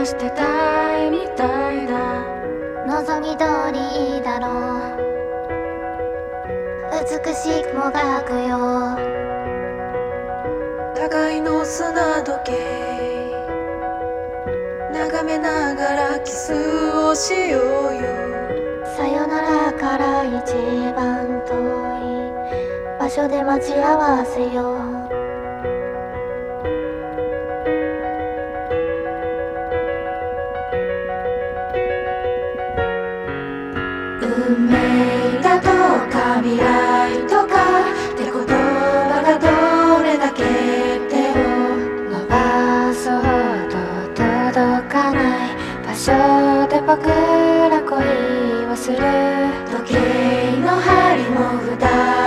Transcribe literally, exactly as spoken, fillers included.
らしてたいみたいだ。 望み通りいいだろう。美しくもがくよ。 互いの砂時計眺めながらキスをしようよ。 さよならから一番遠い場所で待ち合わせよう。 運命だとか未来とかって言葉がどれだけ手を伸ばそうと届かない場所で僕ら恋をする。時計の針も二